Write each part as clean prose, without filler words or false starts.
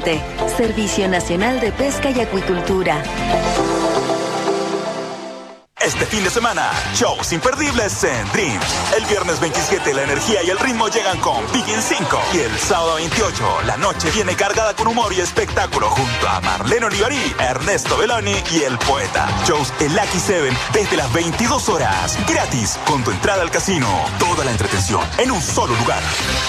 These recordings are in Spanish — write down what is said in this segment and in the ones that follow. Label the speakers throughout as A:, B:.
A: SENAPESTE, Servicio Nacional de Pesca y Acuicultura.
B: Este fin de semana, shows imperdibles en Dreams. El viernes 27, la energía y el ritmo llegan con Big in 5. Y el sábado 28, la noche viene cargada con humor y espectáculo junto a Marlene Olivarí, Ernesto Belloni y El Poeta. Shows en Lucky 7 desde las 22 horas. Gratis, con tu entrada al casino. Toda la entretención en un solo lugar.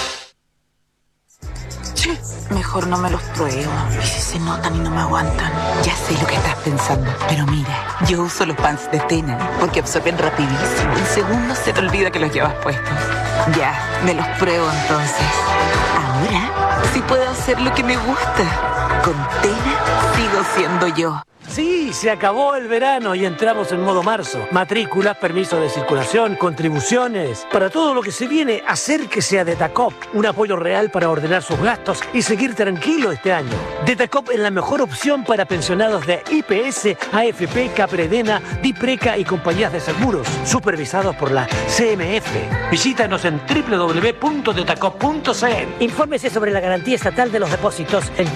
C: Mejor no me los pruebo. Y si se notan y no me aguantan. Ya sé lo que estás pensando. Pero mira, yo uso los pants de Tena porque absorben rapidísimo. En segundos se te olvida que los llevas puestos. Ya, me los pruebo entonces. Ahora sí puedo hacer lo que me gusta. Con Tena sigo siendo yo.
D: Sí, se acabó el verano y entramos en modo marzo. Matrículas, permisos de circulación, contribuciones. Para todo lo que se viene, acérquese a Detacop. Un apoyo real para ordenar sus gastos y seguir tranquilo este año. Detacop es la mejor opción para pensionados de IPS, AFP, Capredena, Dipreca y compañías de seguros, supervisados por la CMF. Visítanos en www.detacop.cl.
E: Infórmese sobre la garantía estatal de los depósitos en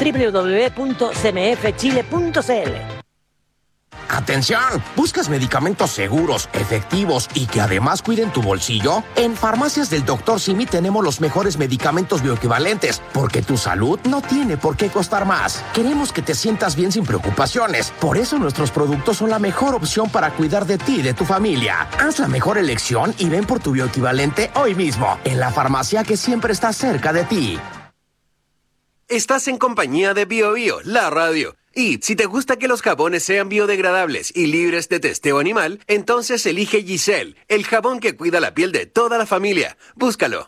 E: www.cmfchile.cl.
F: ¡Atención! ¿Buscas medicamentos seguros, efectivos y que además cuiden tu bolsillo? En Farmacias del Dr. Simi tenemos los mejores medicamentos bioequivalentes, porque tu salud no tiene por qué costar más. Queremos que te sientas bien sin preocupaciones. Por eso nuestros productos son la mejor opción para cuidar de ti y de tu familia. Haz la mejor elección y ven por tu bioequivalente hoy mismo, en la farmacia que siempre está cerca de ti.
G: Estás en compañía de BioBio, la radio. Y si te gusta que los jabones sean biodegradables y libres de testeo animal, entonces elige Giselle, el jabón que cuida la piel de toda la familia. Búscalo.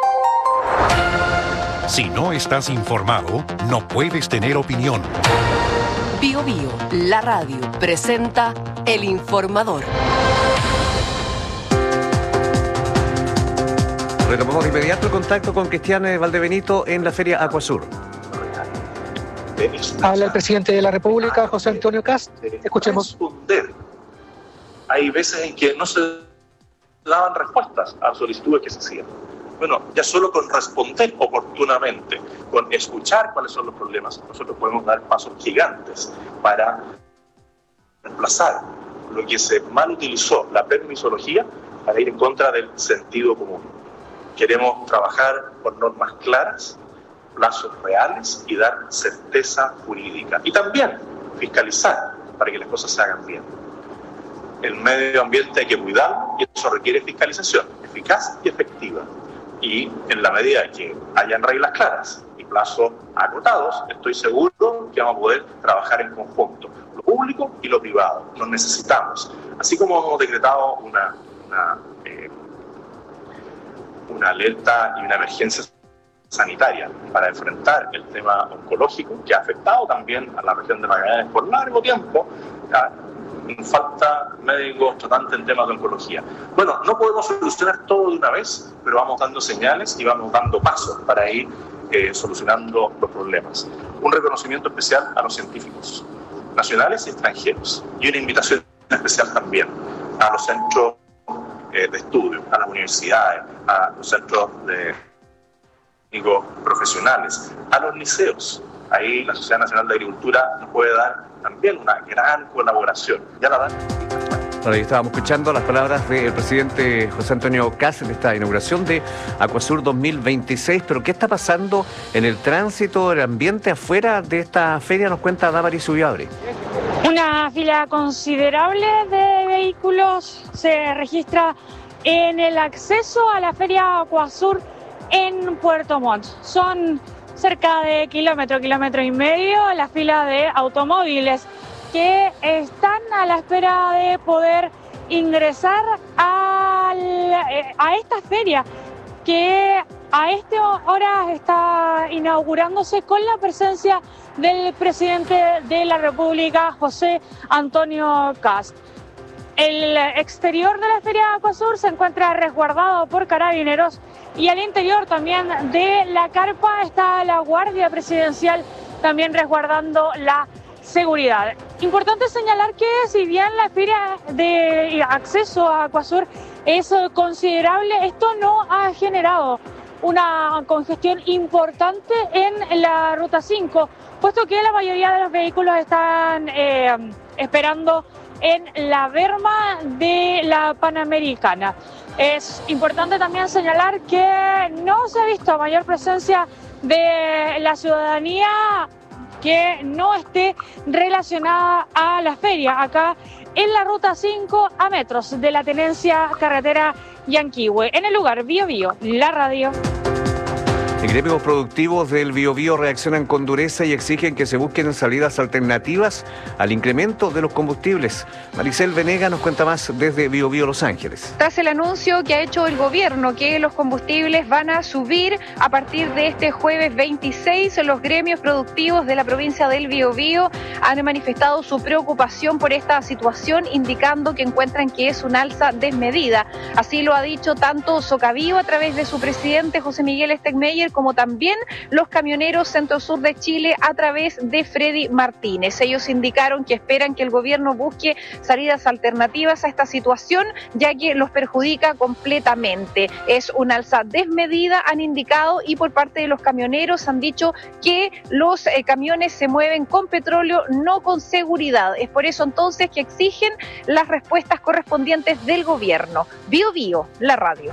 H: Si no estás informado, no puedes tener opinión.
I: BioBio, la radio, presenta El Informador.
J: Retomamos de inmediato el contacto con Cristian Valdebenito en la Feria Aquasur.
K: Habla el presidente de la República, José Antonio Kast. Escuchemos.
L: Hay veces en que no se daban respuestas a solicitudes que se hacían. Bueno, ya solo con responder oportunamente, con escuchar cuáles son los problemas, nosotros podemos dar pasos gigantes para reemplazar lo que se mal utilizó, la permisología, para ir en contra del sentido común. Queremos trabajar con normas claras, plazos reales y dar certeza jurídica. Y también fiscalizar para que las cosas se hagan bien. El medio ambiente hay que cuidarlo y eso requiere fiscalización eficaz y efectiva. Y en la medida que hayan reglas claras y plazos acotados, estoy seguro que vamos a poder trabajar en conjunto, lo público y lo privado. Nos necesitamos. Así como hemos decretado una alerta y una emergencia sanitaria para enfrentar el tema oncológico que ha afectado también a la región de Magallanes por largo tiempo. Falta médicos tratantes en temas de oncología. Bueno, no podemos solucionar todo de una vez, pero vamos dando señales y vamos dando pasos para ir solucionando los problemas. Un reconocimiento especial a los científicos nacionales y extranjeros y una invitación especial también a los centros de estudio, a las universidades, a los centros de profesionales, a los liceos. Ahí la Sociedad Nacional de Agricultura nos puede dar también una gran colaboración. Ya la dan.
J: Bueno, ahí estábamos escuchando las palabras del presidente José Antonio Kast en esta inauguración de Aquasur 2026. Pero ¿qué está pasando en el tránsito, el ambiente afuera de esta feria? Nos cuenta Damaris Ubiabre.
M: Una fila considerable de vehículos se registra en el acceso a la feria Aquasur en Puerto Montt. Son cerca de kilómetro y medio la fila de automóviles que están a la espera de poder ingresar a esta feria que a esta hora está inaugurándose con la presencia del presidente de la República, José Antonio Kast. El exterior de la Feria Aquasur se encuentra resguardado por carabineros y al interior también de la carpa está la Guardia Presidencial también resguardando la seguridad. Importante señalar que si bien la feria de acceso a Aquasur es considerable, esto no ha generado una congestión importante en la Ruta 5, puesto que la mayoría de los vehículos están esperando en la berma de la Panamericana. Es importante también señalar que no se ha visto mayor presencia de la ciudadanía que no esté relacionada a la feria, acá en la ruta 5 a metros de la tenencia carretera Yanquihue. En el lugar, Bío Bío, la radio.
J: Gremios productivos del Biobío reaccionan con dureza y exigen que se busquen salidas alternativas al incremento de los combustibles. Maricel Venega nos cuenta más desde Biobío, Los Ángeles.
N: Tras el anuncio que ha hecho el gobierno que los combustibles van a subir a partir de este jueves 26, los gremios productivos de la provincia del Biobío han manifestado su preocupación por esta situación, indicando que encuentran que es un alza desmedida. Así lo ha dicho tanto Socavio a través de su presidente José Miguel Stegmeyer, como también los camioneros Centro-Sur de Chile a través de Freddy Martínez. Ellos indicaron que esperan que el gobierno busque salidas alternativas a esta situación, ya que los perjudica completamente. Es una alza desmedida, han indicado, y por parte de los camioneros han dicho que los camiones se mueven con petróleo, no con seguridad. Es por eso entonces que exigen las respuestas correspondientes del gobierno. Bío Bío, la radio.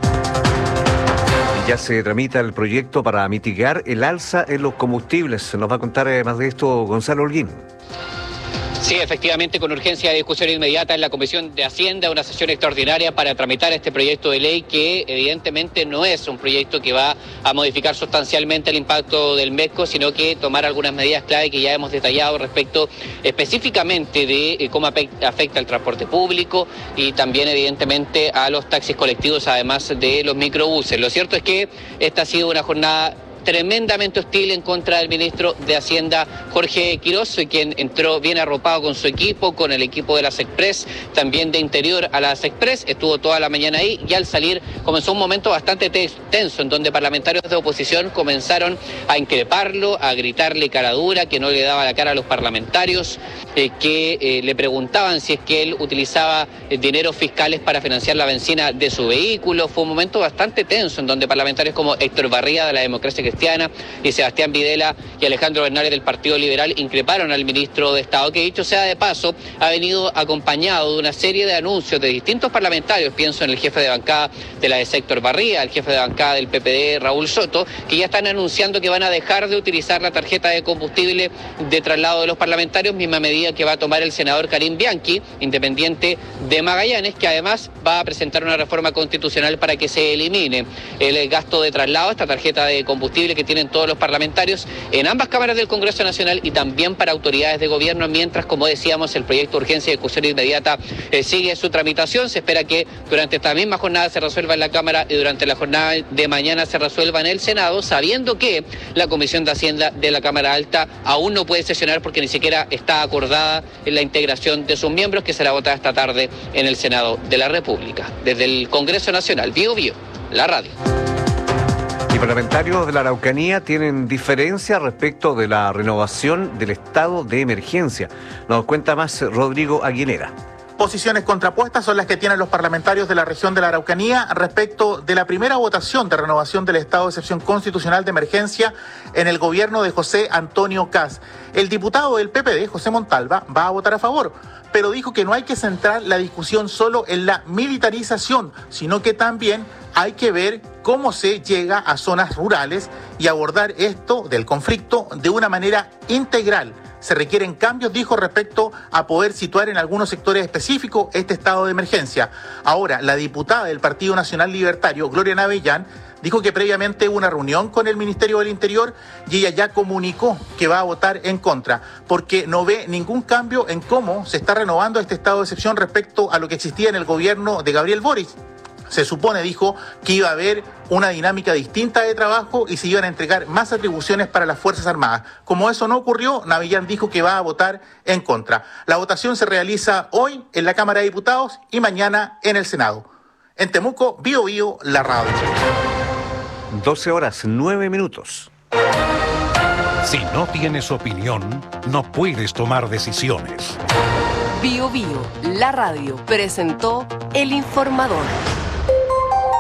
J: Ya se tramita el proyecto para mitigar el alza en los combustibles. Nos va a contar más de esto Gonzalo Holguín.
O: Sí, efectivamente, con urgencia de discusión inmediata en la Comisión de Hacienda, una sesión extraordinaria para tramitar este proyecto de ley que evidentemente no es un proyecto que va a modificar sustancialmente el impacto del MESCO, sino que tomar algunas medidas clave que ya hemos detallado respecto específicamente de cómo afecta el transporte público y también evidentemente a los taxis colectivos, además de los microbuses. Lo cierto es que esta ha sido una jornada tremendamente hostil en contra del ministro de Hacienda, Jorge Quiroz, quien entró bien arropado con su equipo, con el equipo de las Express, también de Interior a las Express, estuvo toda la mañana ahí y al salir comenzó un momento bastante tenso en donde parlamentarios de oposición comenzaron a increparlo, a gritarle cara dura, que no le daba la cara a los parlamentarios, que le preguntaban si es que él utilizaba dineros fiscales para financiar la benzina de su vehículo. Fue un momento bastante tenso en donde parlamentarios como Héctor Barría de la Democracia Cristiana y Sebastián Videla y Alejandro Bernales del Partido Liberal increparon al ministro de Estado, que dicho sea de paso ha venido acompañado de una serie de anuncios de distintos parlamentarios. Pienso en el jefe de bancada de la de Héctor Barría, el jefe de bancada del PPD, Raúl Soto, que ya están anunciando que van a dejar de utilizar la tarjeta de combustible de traslado de los parlamentarios, misma medida que va a tomar el senador Karim Bianchi, independiente de Magallanes, que además va a presentar una reforma constitucional para que se elimine el gasto de traslado, esta tarjeta de combustible que tienen todos los parlamentarios en ambas cámaras del Congreso Nacional y también para autoridades de gobierno, mientras, como decíamos, el proyecto de urgencia de discusión inmediata sigue su tramitación. Se espera que durante esta misma jornada se resuelva en la Cámara y durante la jornada de mañana se resuelva en el Senado, sabiendo que la Comisión de Hacienda de la Cámara Alta aún no puede sesionar porque ni siquiera está acordada en la integración de sus miembros, que será votada esta tarde en el Senado de la República. Desde el Congreso Nacional, Bío Bío, la radio.
J: Y parlamentarios de la Araucanía tienen diferencia respecto de la renovación del estado de emergencia. Nos cuenta más Rodrigo Aguilera.
P: Posiciones contrapuestas son las que tienen los parlamentarios de la región de la Araucanía respecto de la primera votación de renovación del estado de excepción constitucional de emergencia en el gobierno de José Antonio Kast. El diputado del PPD, José Montalva, va a votar a favor, pero dijo que no hay que centrar la discusión solo en la militarización, sino que también hay que ver cómo se llega a zonas rurales y abordar esto del conflicto de una manera integral. Se requieren cambios, dijo, respecto a poder situar en algunos sectores específicos este estado de emergencia. Ahora, la diputada del Partido Nacional Libertario, Gloria Navellán, dijo que previamente hubo una reunión con el Ministerio del Interior y ella ya comunicó que va a votar en contra, porque no ve ningún cambio en cómo se está renovando este estado de excepción respecto a lo que existía en el gobierno de Gabriel Boric. Se supone, dijo, que iba a haber una dinámica distinta de trabajo y se iban a entregar más atribuciones para las Fuerzas Armadas. Como eso no ocurrió, Navellán dijo que va a votar en contra. La votación se realiza hoy en la Cámara de Diputados y mañana en el Senado. En Temuco, Bío Bío, la radio.
J: 12:09.
H: Si no tienes opinión, no puedes tomar decisiones.
I: Bío Bío, la radio, presentó El Informador.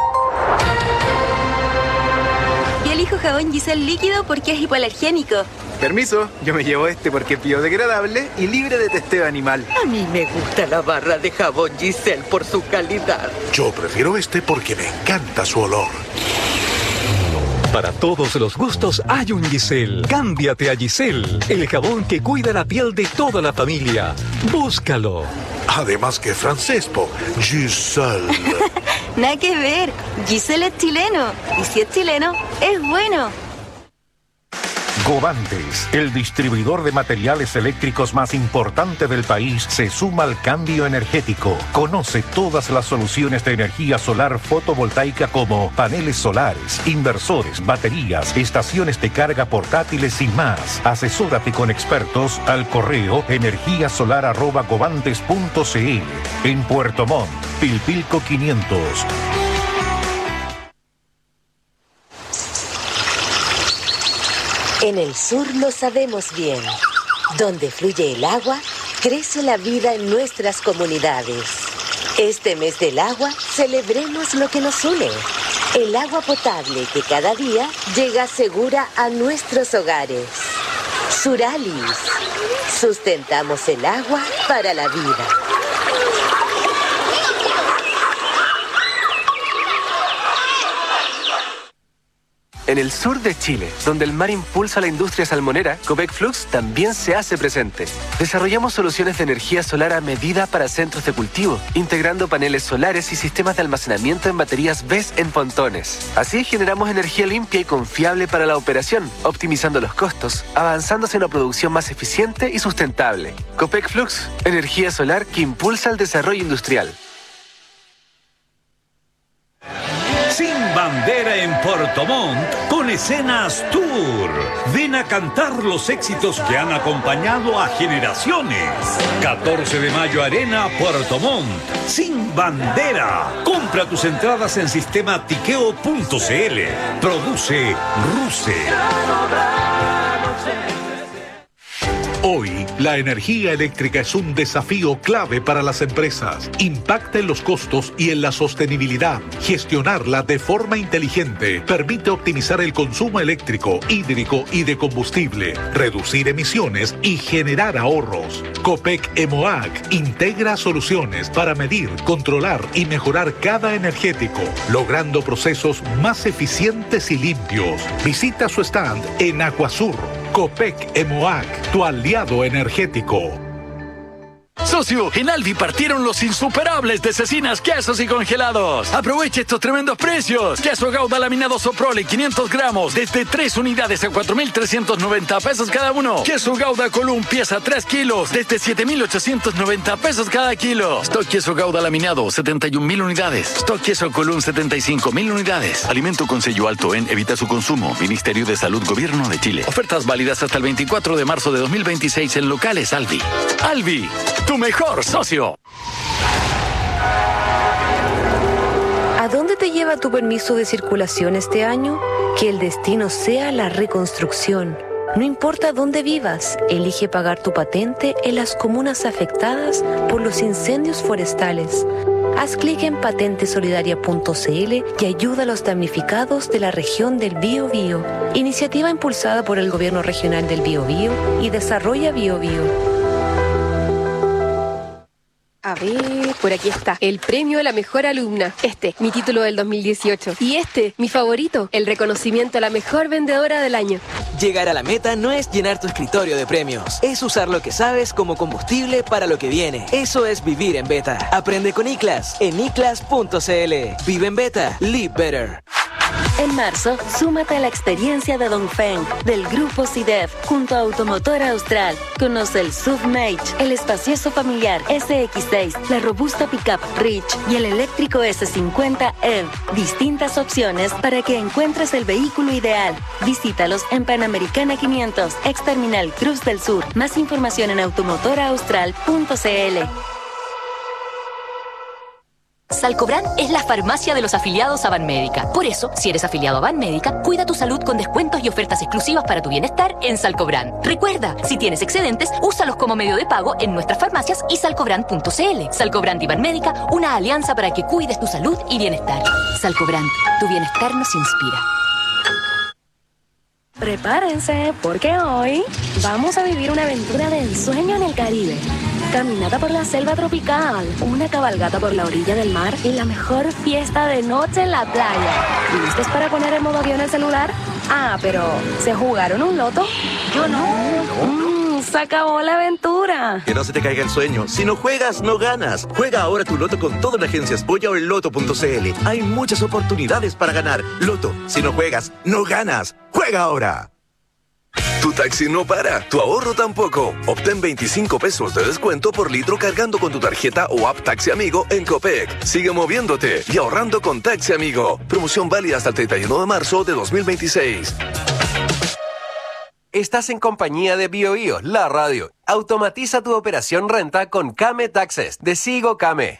Q: Yo elijo jabón Giselle líquido porque es hipoalergénico.
G: Permiso, yo me llevo este porque es biodegradable y libre de testeo animal.
Q: A mí me gusta la barra de jabón Giselle por su calidad.
R: Yo prefiero este porque me encanta su olor.
S: Para todos los gustos hay un Giselle. Cámbiate a Giselle, el jabón que cuida la piel de toda la familia. Búscalo.
R: Además que francés, Giselle.
A: Nada que ver. Giselle es chileno. Y si es chileno, es bueno.
H: Govantes, el distribuidor de materiales eléctricos más importante del país, se suma al cambio energético. Conoce todas las soluciones de energía solar fotovoltaica como paneles solares, inversores, baterías, estaciones de carga portátiles y más. Asesórate con expertos al correo energiasolar@govantes.cl. En Puerto Montt, Pilpilco 500.
T: En el sur lo sabemos bien. Donde fluye el agua, crece la vida en nuestras comunidades. Este mes del agua, celebremos lo que nos une. El agua potable que cada día llega segura a nuestros hogares. Suralis. Sustentamos el agua para la vida.
G: En el sur de Chile, donde el mar impulsa la industria salmonera, Copec Flux también se hace presente. Desarrollamos soluciones de energía solar a medida para centros de cultivo, integrando paneles solares y sistemas de almacenamiento en baterías BESS en pontones. Así generamos energía limpia y confiable para la operación, optimizando los costos, avanzando hacia una producción más eficiente y sustentable. Copec Flux, energía solar que impulsa el desarrollo industrial.
U: Sin bandera en Puerto Montt con Escenas Tour. Ven a cantar los éxitos que han acompañado a generaciones. 14 de mayo Arena, Puerto Montt. Sin bandera. Compra tus entradas en sistema tiqueo.cl. Produce Ruse.
R: Hoy, la energía eléctrica es un desafío clave para las empresas. Impacta en los costos y en la sostenibilidad. Gestionarla de forma inteligente permite optimizar el consumo eléctrico, hídrico y de combustible, reducir emisiones y generar ahorros. Copec EMOAC integra soluciones para medir, controlar y mejorar cada energético, logrando procesos más eficientes y limpios. Visita su stand en Acuasur. Copec EMOAC, tu aliado energético.
V: Socio, en Alvi partieron los insuperables de cecinas, quesos y congelados. Aproveche estos tremendos precios. Queso Gouda laminado Soprole 500 gramos desde 3 unidades a 4.390 pesos cada uno. Queso Gouda Column pieza 3 kilos desde 7.890 pesos cada kilo. Stock queso Gouda laminado 71.000 unidades. Stock queso Column 75.000 unidades. Alimento con sello alto en Evita su consumo. Ministerio de Salud Gobierno de Chile. Ofertas válidas hasta el 24 de marzo de 2026 en locales Alvi. Alvi, tu mejor socio.
W: ¿A dónde te lleva tu permiso de circulación este año? Que el destino sea la reconstrucción. No importa dónde vivas, elige pagar tu patente en las comunas afectadas por los incendios forestales. Haz clic en patentesolidaria.cl y ayuda a los damnificados de la región del Biobío. Iniciativa impulsada por el Gobierno Regional del Biobío y Desarrolla Biobío.
X: A ver, por aquí está. El premio a la mejor alumna. Mi título del 2018. Y mi favorito. El reconocimiento a la mejor vendedora del año.
Y: Llegar a la meta no es llenar tu escritorio de premios. Es usar lo que sabes como combustible para lo que viene. Eso es vivir en beta. Aprende con ICLAS en iclas.cl. Vive en beta. Live better.
A: En marzo, súmate a la experiencia de Dongfeng del Grupo CIDEF junto a Automotor Austral. Conoce el SUV Mage, el espacioso familiar SX6, la robusta pickup Rich y el eléctrico S50 EV. Distintas opciones para que encuentres el vehículo ideal. Visítalos en Panamericana 500, ex Terminal Cruz del Sur. Más información en automotoraustral.cl.
Z: Salcobran es la farmacia de los afiliados a Banmédica. Por eso, si eres afiliado a Banmédica, cuida tu salud con descuentos y ofertas exclusivas para tu bienestar en Salcobran. Recuerda, si tienes excedentes, úsalos como medio de pago en nuestras farmacias y salcobran.cl. Salcobran y Banmédica, una alianza para que cuides tu salud y bienestar. Salcobran, tu bienestar nos inspira.
B: Prepárense, porque hoy vamos a vivir una aventura de ensueño en el Caribe. Caminata por la selva tropical, una cabalgata por la orilla del mar y la mejor fiesta de noche en la playa. ¿Listos para poner en modo avión el celular? Ah, pero ¿se jugaron un loto? Yo no. Se acabó la aventura.
C: Que no se te caiga el sueño. Si no juegas, no ganas. Juega ahora tu loto con todas las agencias Polla o en loto.cl. Hay muchas oportunidades para ganar. Loto, si no juegas, no ganas. ¡Juega ahora!
D: Tu taxi no para, tu ahorro tampoco. Obtén 25 pesos de descuento por litro cargando con tu tarjeta o app Taxi Amigo en Copec. Sigue moviéndote y ahorrando con Taxi Amigo. Promoción válida hasta el 31 de marzo de 2026.
G: Estás en compañía de BioBio, la radio. Automatiza tu operación renta con Kame Taxes de Sigo Kame.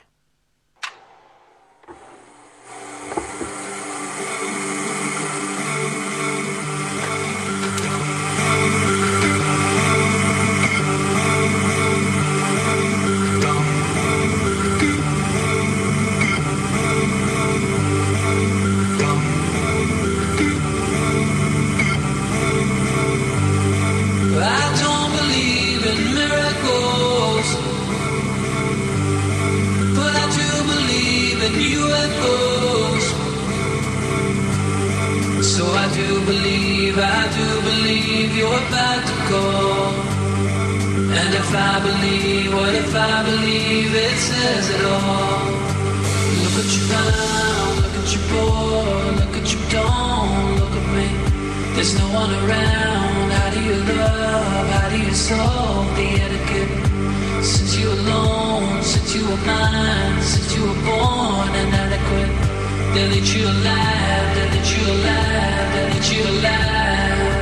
E: I do believe you're about to go. And if I believe, what if I believe it says it all? Look at you now, look at you poor, look at you don't, look at me. There's no one around, how do you love, how do you solve the etiquette? Since you're alone, since you were mine, since you were born inadequate. They'll eat you alive, they'll eat you alive, they'll eat you alive.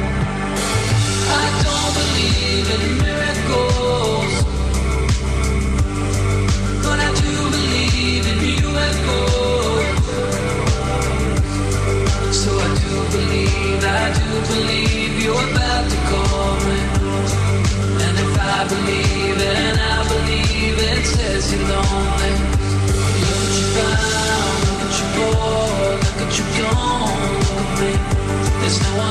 E: I don't believe in miracles, but I do believe in UFOs. So I do believe you're about to call me. And if I believe it, and I believe it says you're lonely. Look at you bow, look at you bored, look at you gone, look at me. There's no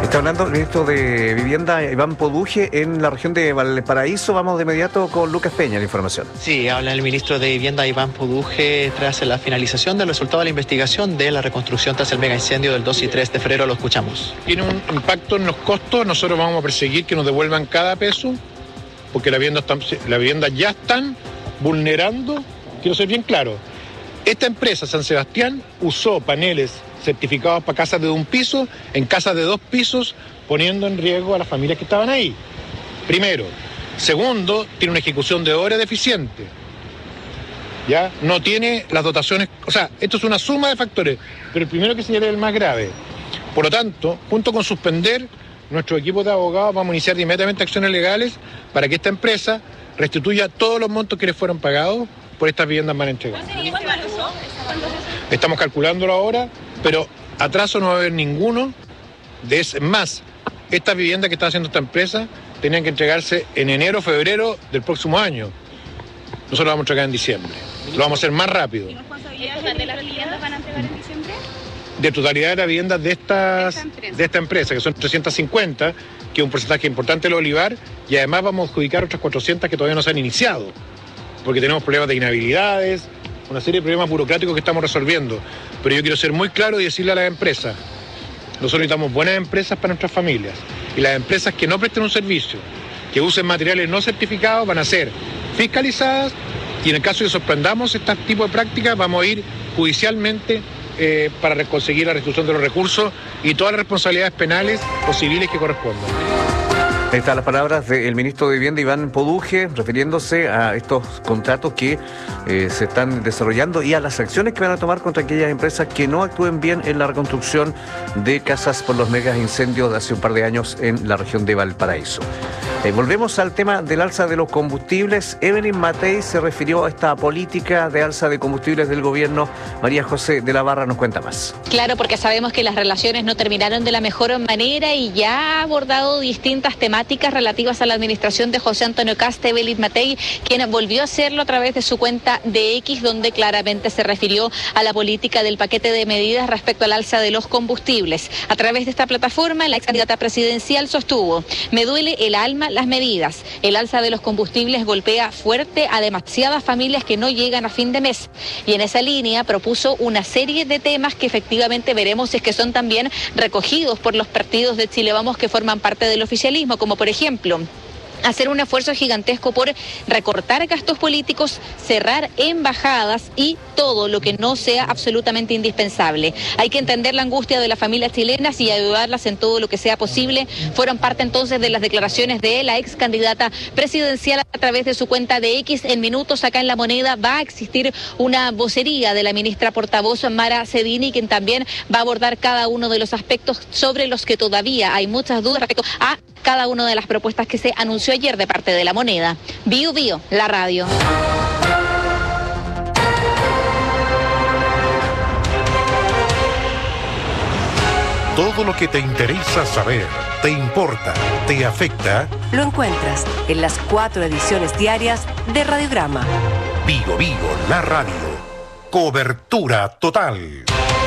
J: Está hablando el ministro de Vivienda, Iván Poduje, en la región de Valparaíso. Vamos de inmediato con Lucas Peña, la información.
F: Sí, habla el ministro de Vivienda, Iván Poduje, tras la finalización del resultado de la investigación de la reconstrucción tras el mega incendio del 2 y 3 de febrero. Lo escuchamos.
K: Tiene un impacto en los costos. Nosotros vamos a perseguir que nos devuelvan cada peso, porque las viviendas ya están vulnerando. Quiero ser bien claro. Esta empresa, San Sebastián, usó paneles certificados para casas de un piso en casas de 2 pisos, poniendo en riesgo a las familias que estaban ahí. Primero. Segundo, tiene una ejecución de obra deficiente. ¿Ya? No tiene las dotaciones, o sea, esto es una suma de factores, pero el primero que señalé es el más grave. Por lo tanto, junto con suspender, nuestro equipo de abogados vamos a iniciar inmediatamente acciones legales para que esta empresa restituya todos los montos que les fueron pagados por estas viviendas mal entregadas. Estamos calculándolo ahora, pero atraso no va a haber ninguno. Más, estas viviendas que está haciendo esta empresa tenían que entregarse en enero o febrero del próximo año. Nosotros lo vamos a entregar en diciembre. Lo vamos a hacer más rápido.
L: ¿El total de las viviendas van a entregar en diciembre?
K: De totalidad de las viviendas de esta empresa, que son 350, que es un porcentaje importante del olivar, y además vamos a adjudicar otras 400 que todavía no se han iniciado, porque tenemos problemas de inhabilidades, una serie de problemas burocráticos que estamos resolviendo. Pero yo quiero ser muy claro y decirle a las empresas, nosotros necesitamos buenas empresas para nuestras familias, y las empresas que no presten un servicio, que usen materiales no certificados, van a ser fiscalizadas, y en el caso de que sorprendamos este tipo de prácticas, vamos a ir judicialmente para conseguir la restitución de los recursos y todas las responsabilidades penales o civiles que correspondan.
J: Ahí están las palabras del ministro de Vivienda, Iván Poduje, refiriéndose a estos contratos que se están desarrollando y a las acciones que van a tomar contra aquellas empresas que no actúen bien en la reconstrucción de casas por los megas incendios de hace un par de años en la región de Valparaíso. Volvemos al tema del alza de los combustibles. Evelyn Matei se refirió a esta política de alza de combustibles del gobierno. María José de la Barra nos cuenta más.
M: Claro, porque sabemos que las relaciones no terminaron de la mejor manera y ya ha abordado distintas temáticas relativas a la administración de José Antonio Kast. Evelyn Matei, quien volvió a hacerlo a través de su cuenta de X, donde claramente se refirió a la política del paquete de medidas respecto al alza de los combustibles. A través de esta plataforma, la ex candidata presidencial sostuvo: me duele el alma las medidas. El alza de los combustibles golpea fuerte a demasiadas familias que no llegan a fin de mes. Y en esa línea propuso una serie de temas que efectivamente veremos si es que son también recogidos por los partidos de Chile Vamos que forman parte del oficialismo, como por ejemplo hacer un esfuerzo gigantesco por recortar gastos políticos, cerrar embajadas y todo lo que no sea absolutamente indispensable. Hay que entender la angustia de las familias chilenas y ayudarlas en todo lo que sea posible. Fueron parte entonces de las declaraciones de la ex candidata presidencial a través de su cuenta de X. En minutos acá en La Moneda va a existir una vocería de la ministra portavoz Mara Cedini, quien también va a abordar cada uno de los aspectos sobre los que todavía hay muchas dudas respecto a cada una de las propuestas que se anunció ayer de parte de La Moneda. Bio Bio, la radio.
H: Todo lo que te interesa saber, te importa, te afecta,
N: lo encuentras en las 4 ediciones diarias de Radiograma.
H: Bio Bio, la radio. Cobertura total.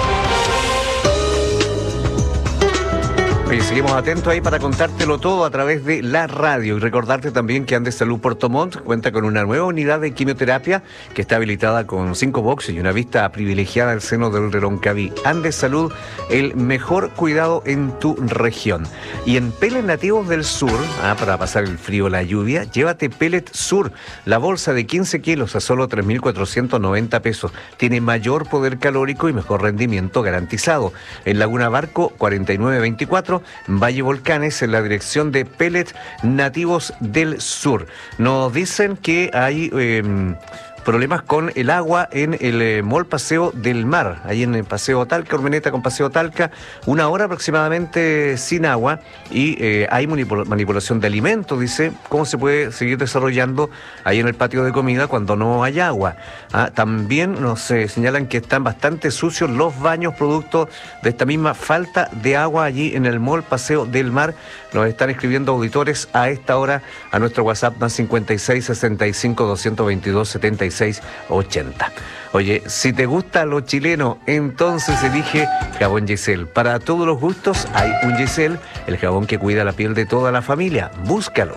J: Y seguimos atentos ahí para contártelo todo a través de la radio y recordarte también que Andes Salud Puerto Montt cuenta con una nueva unidad de quimioterapia que está habilitada con 5 boxes y una vista privilegiada al seno del Reloncaví. Andes Salud, el mejor cuidado en tu región. Y en Pellet Nativos del Sur, para pasar el frío o la lluvia, llévate Pellet Sur, la bolsa de 15 kilos a solo 3.490 pesos. Tiene mayor poder calórico y mejor rendimiento garantizado. En Laguna Barco 4924, Valle Volcanes, en la dirección de Pellet Nativos del Sur. Nos dicen que hay problemas con el agua en el Mall Paseo del Mar, ahí en el Paseo Talca, Urmeneta con Paseo Talca, 1 hora aproximadamente sin agua y hay manipulación de alimentos, dice, ¿cómo se puede seguir desarrollando ahí en el patio de comida cuando no hay agua? También nos señalan que están bastante sucios los baños producto de esta misma falta de agua allí en el Mall Paseo del Mar. Nos están escribiendo auditores a esta hora a nuestro WhatsApp más 56 65 222 75 5680. Oye, si te gusta lo chileno, entonces elige jabón Giselle. Para todos los gustos hay un Giselle, el jabón que cuida la piel de toda la familia. Búscalo.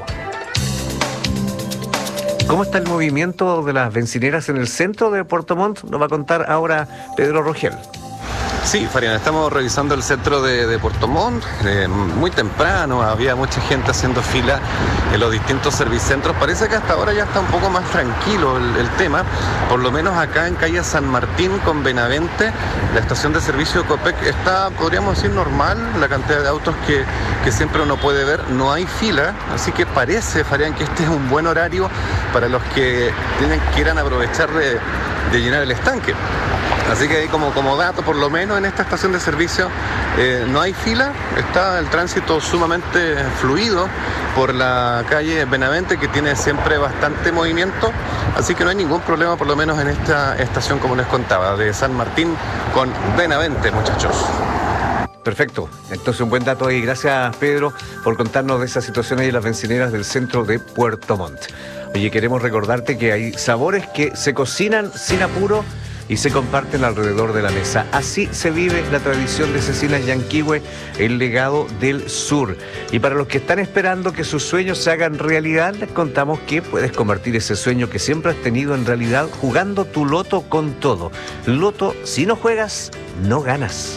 J: ¿Cómo está el movimiento de las bencineras en el centro de Puerto Montt? Nos va a contar ahora Pedro Rogel.
I: Sí, Farian, estamos revisando el centro de Puerto Montt. Muy temprano, había mucha gente haciendo fila en los distintos servicentros. Parece que hasta ahora ya está un poco más tranquilo el tema. Por lo menos acá en calle San Martín con Benavente, la estación de servicio de Copec está, podríamos decir, normal. La cantidad de autos que siempre uno puede ver, no hay fila. Así que parece, Farian, que este es un buen horario para los que quieran aprovechar de llenar el estanque. Así que como dato, por lo menos en esta estación de servicio no hay fila, está el tránsito sumamente fluido por la calle Benavente, que tiene siempre bastante movimiento, así que no hay ningún problema, por lo menos en esta estación, como les contaba, de San Martín con Benavente, muchachos.
J: Perfecto, entonces un buen dato ahí. Gracias, Pedro, por contarnos de esa situación ahí en las bencineras del centro de Puerto Montt. Oye, queremos recordarte que hay sabores que se cocinan sin apuro y se comparten alrededor de la mesa. Así se vive la tradición de Cecinas Yanquihue, el legado del sur. Y para los que están esperando que sus sueños se hagan realidad, les contamos que puedes convertir ese sueño que siempre has tenido en realidad jugando tu Loto con todo. Loto, si no juegas, no ganas.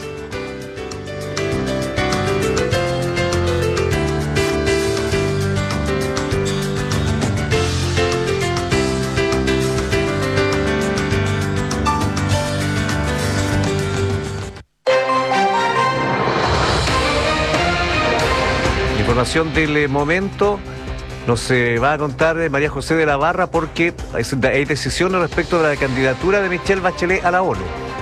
J: Información del momento nos va a contar María José de la Barra, porque hay decisiones respecto de la candidatura de Michelle Bachelet a la ONU.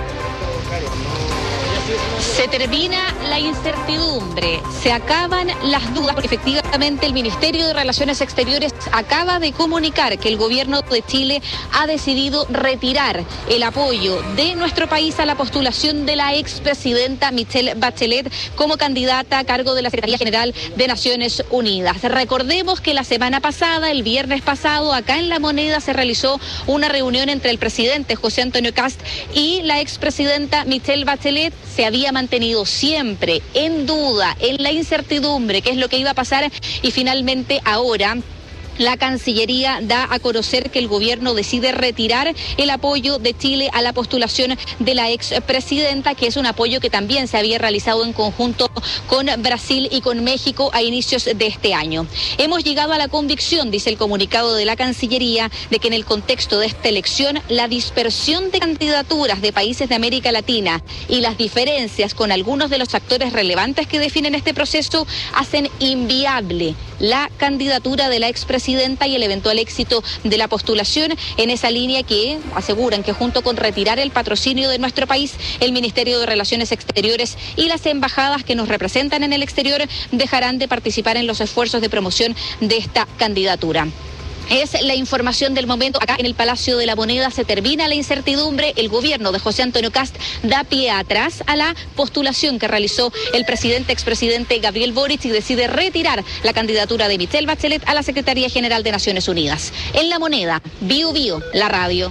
M: Se termina la incertidumbre, se acaban las dudas, porque efectivamente el Ministerio de Relaciones Exteriores acaba de comunicar que el gobierno de Chile ha decidido retirar el apoyo de nuestro país a la postulación de la expresidenta Michelle Bachelet como candidata a cargo de la Secretaría General de Naciones Unidas. Recordemos que la semana pasada, el viernes pasado, acá en La Moneda se realizó una reunión entre el presidente José Antonio Kast y la expresidenta Michelle Bachelet. Se había mantenido siempre en duda, en la incertidumbre, qué es lo que iba a pasar, y finalmente ahora la Cancillería da a conocer que el gobierno decide retirar el apoyo de Chile a la postulación de la expresidenta, que es un apoyo que también se había realizado en conjunto con Brasil y con México a inicios de este año. Hemos llegado a la convicción, dice el comunicado de la Cancillería, de que en el contexto de esta elección, la dispersión de candidaturas de países de América Latina y las diferencias con algunos de los actores relevantes que definen este proceso hacen inviable la candidatura de la expresidenta y el eventual éxito de la postulación, en esa línea que aseguran que junto con retirar el patrocinio de nuestro país, el Ministerio de Relaciones Exteriores y las embajadas que nos representan en el exterior dejarán de participar en los esfuerzos de promoción de esta candidatura. Es la información del momento. Acá en el Palacio de la Moneda se termina la incertidumbre. El gobierno de José Antonio Kast da pie atrás a la postulación que realizó el expresidente Gabriel Boric, y decide retirar la candidatura de Michelle Bachelet a la Secretaría General de Naciones Unidas. En La Moneda, Bio Bio, la radio.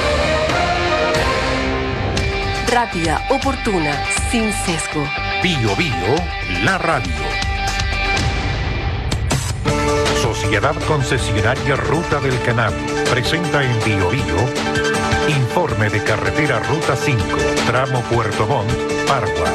N: Rápida, oportuna, sin sesgo.
H: Bio Bio, la radio. Sociedad Concesionaria Ruta del Canal presenta en Bio Bio informe de carretera Ruta 5, tramo Puerto Montt, Pargua.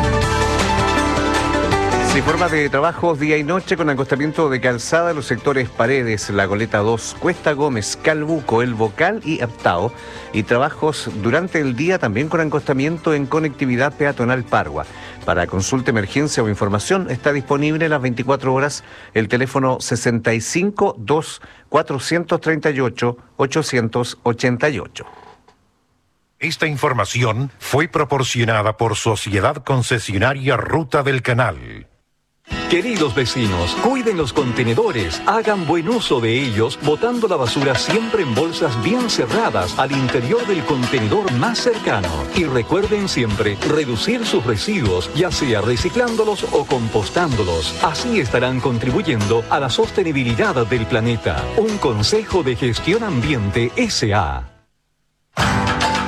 J: Se informa de trabajos día y noche con acostamiento de calzada en los sectores Paredes, La Goleta 2, Cuesta Gómez, Calbuco, El Bocal y Aptao, y trabajos durante el día también con acostamiento en conectividad peatonal Pargua. Para consulta, emergencia o información está disponible las 24 horas el teléfono 65 2 438 888.
H: Esta información fue proporcionada por Sociedad Concesionaria Ruta del Canal.
U: Queridos vecinos, cuiden los contenedores, hagan buen uso de ellos, botando la basura siempre en bolsas bien cerradas al interior del contenedor más cercano. Y recuerden siempre reducir sus residuos, ya sea reciclándolos o compostándolos. Así estarán contribuyendo a la sostenibilidad del planeta. Un consejo de Gestión Ambiente S.A.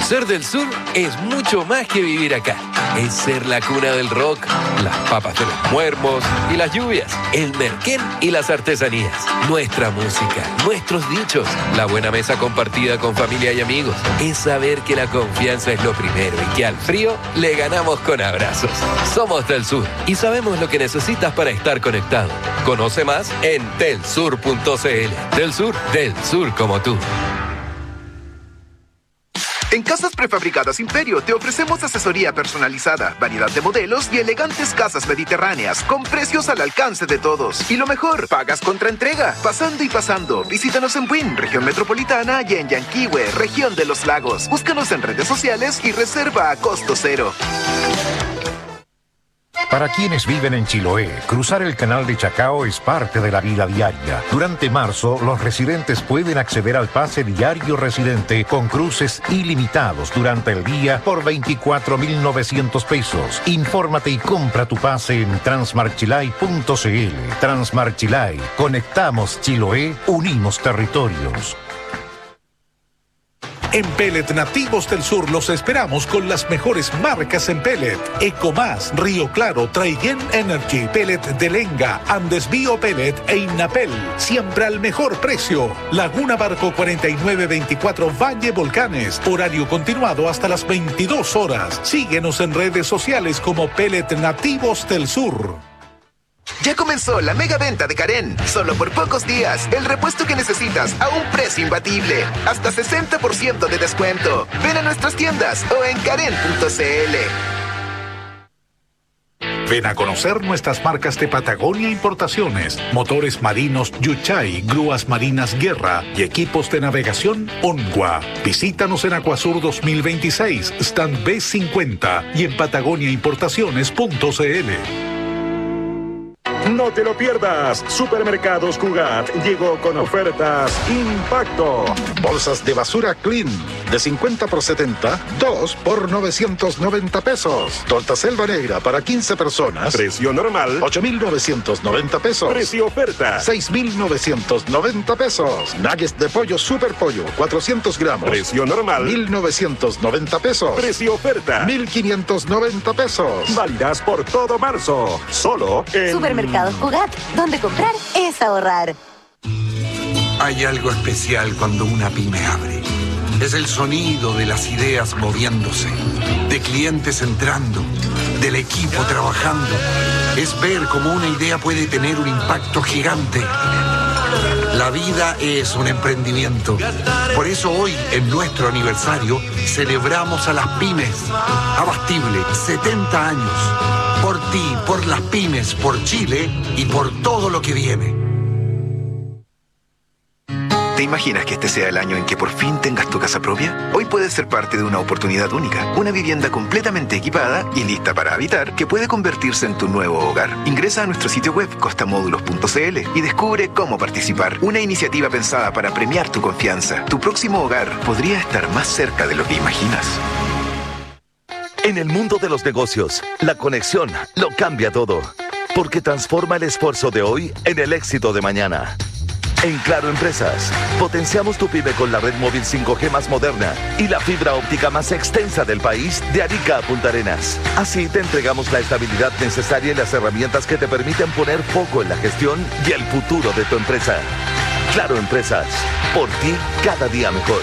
G: Ser del sur es mucho más que vivir acá. Es ser la cuna del rock, las papas de los muermos y las lluvias, el merquén y las artesanías, nuestra música, nuestros dichos, la buena mesa compartida con familia y amigos. Es saber que la confianza es lo primero y que al frío le ganamos con abrazos. Somos del sur y sabemos lo que necesitas para estar conectado. Conoce más en telsur.cl. Del sur como tú.
O: En Casas Prefabricadas Imperio te ofrecemos asesoría personalizada, variedad de modelos y elegantes casas mediterráneas con precios al alcance de todos. Y lo mejor, pagas contra entrega. Pasando y pasando, visítanos en Buin, región metropolitana, y en Yanquihue, región de los lagos. Búscanos en redes sociales y reserva a costo cero.
H: Para quienes viven en Chiloé, cruzar el canal de Chacao es parte de la vida diaria. Durante marzo, los residentes pueden acceder al pase diario residente con cruces ilimitados durante el día por 24.900 pesos. Infórmate y compra tu pase en transmarchilay.cl. Transmarchilay. Conectamos Chiloé, unimos territorios.
P: En Pellet Nativos del Sur los esperamos con las mejores marcas en pellet. Ecomás, Río Claro, Traiguén Energy, Pellet de Lenga, Andes Bio Pellet e Innapel. Siempre al mejor precio. Laguna Barco 4924 Valle Volcanes. Horario continuado hasta las 22 horas. Síguenos en redes sociales como Pellet Nativos del Sur.
O: Ya comenzó la mega venta de Karen. Solo por pocos días, el repuesto que necesitas a un precio imbatible. Hasta 60% de descuento. Ven a nuestras tiendas o en karen.cl.
P: Ven a conocer nuestras marcas de Patagonia Importaciones, motores marinos Yuchay, grúas marinas Guerra y equipos de navegación Onwa. Visítanos en Acuasur 2026, stand B50 y en patagoniaimportaciones.cl.
Q: No te lo pierdas. Supermercados Cugat llegó con ofertas Impacto. Bolsas de basura Clean de 50 por 70, 2 por 990 pesos. Torta Selva Negra para 15 personas. Precio normal 8.990 pesos. Precio oferta 6.990 pesos. Nuggets de pollo Super Pollo 400 gramos. Precio normal 1.990 pesos. Precio oferta 1.590 pesos. Válidas por todo marzo. Solo en
R: Supermercados Cugat, donde comprar es ahorrar.
S: Hay algo especial cuando una pyme abre. Es el sonido de las ideas moviéndose, de clientes entrando, del equipo trabajando. Es ver cómo una idea puede tener un impacto gigante. La vida es un emprendimiento. Por eso hoy, en nuestro aniversario, celebramos a las pymes. Abastible, 70 años. Por ti, por las pymes, por Chile y por todo lo que viene.
O: ¿Te imaginas que este sea el año en que por fin tengas tu casa propia? Hoy puedes ser parte de una oportunidad única. Una vivienda completamente equipada y lista para habitar que puede convertirse en tu nuevo hogar. Ingresa a nuestro sitio web costamódulos.cl y descubre cómo participar. Una iniciativa pensada para premiar tu confianza. Tu próximo hogar podría estar más cerca de lo que imaginas.
C: En el mundo de los negocios, la conexión lo cambia todo, porque transforma el esfuerzo de hoy en el éxito de mañana. En Claro Empresas, potenciamos tu pyme con la red móvil 5G más moderna y la fibra óptica más extensa del país de Arica a Punta Arenas. Así te entregamos la estabilidad necesaria y las herramientas que te permiten poner foco en la gestión y el futuro de tu empresa. Claro Empresas, por ti cada día mejor.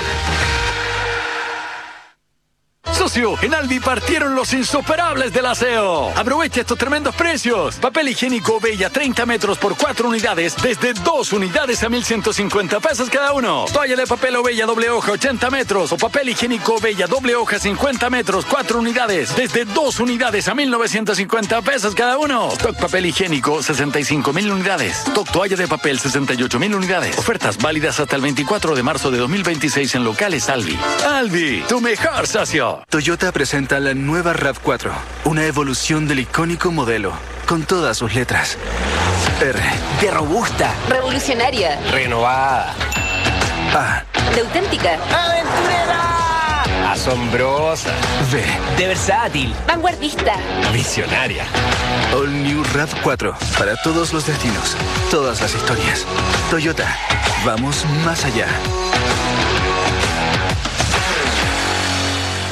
V: Socio, en Alvi partieron los insuperables del aseo. Aprovecha estos tremendos precios. Papel higiénico Bella 30 metros por 4 unidades, desde 2 unidades a 1.150 pesos cada uno. Toalla de papel Bella doble hoja 80 metros o papel higiénico Bella doble hoja 50 metros, 4 unidades, desde 2 unidades a 1.950 pesos cada uno. Stock papel higiénico 65.000 unidades. Stock toalla de papel 68.000 unidades. Ofertas válidas hasta el 24 de marzo de 2026 en locales Alvi. Alvi, tu mejor socio.
T: Toyota presenta la nueva RAV4, una evolución del icónico modelo, con todas sus letras. R.
X: De robusta. Revolucionaria.
T: Renovada. A.
X: De auténtica.
T: ¡Aventurera! Asombrosa. V.
X: De versátil. Vanguardista.
T: Visionaria. All New RAV4, para todos los destinos, todas las historias. Toyota, vamos más allá.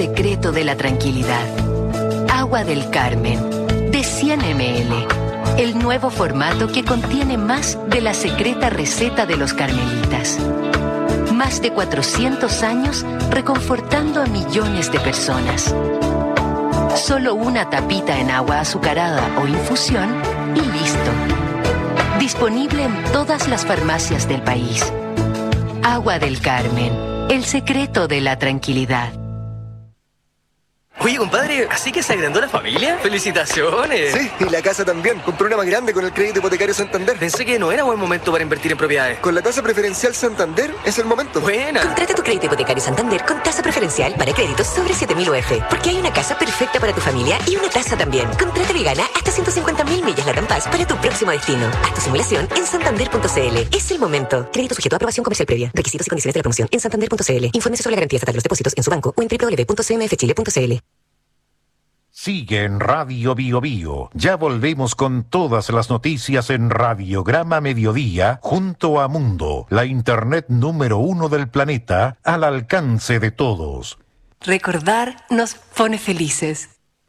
A: secreto de la tranquilidad. Agua del Carmen, de 100 ml. El nuevo formato que contiene más de la secreta receta de los carmelitas. Más de 400 años reconfortando a millones de personas. Solo una tapita en agua azucarada o infusión y listo. Disponible en todas las farmacias del país. Agua del Carmen, el secreto de la tranquilidad.
B: Oye, compadre, ¿así que se agrandó la familia? ¡Felicitaciones!
D: Sí, y la casa también. Compré una más grande con el crédito hipotecario Santander.
B: Pensé que no era buen momento para invertir en propiedades.
D: Con la tasa preferencial Santander es el momento.
B: Buena.
W: Contrata tu crédito hipotecario Santander con tasa preferencial para créditos sobre 7.000 UF. Porque hay una casa perfecta para tu familia y una tasa también. Contrátalo y gana hasta 150.000 millas LATAM Pass para tu próximo destino. Haz tu simulación en santander.cl. Es el momento. Crédito sujeto a aprobación comercial previa. Requisitos y condiciones de la promoción en santander.cl. Infórmese sobre la garantía estatal de los depósitos en su banco o en www.cmfchile.cl.
H: Sigue en Radio Bio Bio. Ya volvemos con todas las noticias en Radiograma Mediodía, junto a Mundo, la internet número 1 del planeta, al alcance de todos.
N: Recordar nos pone felices.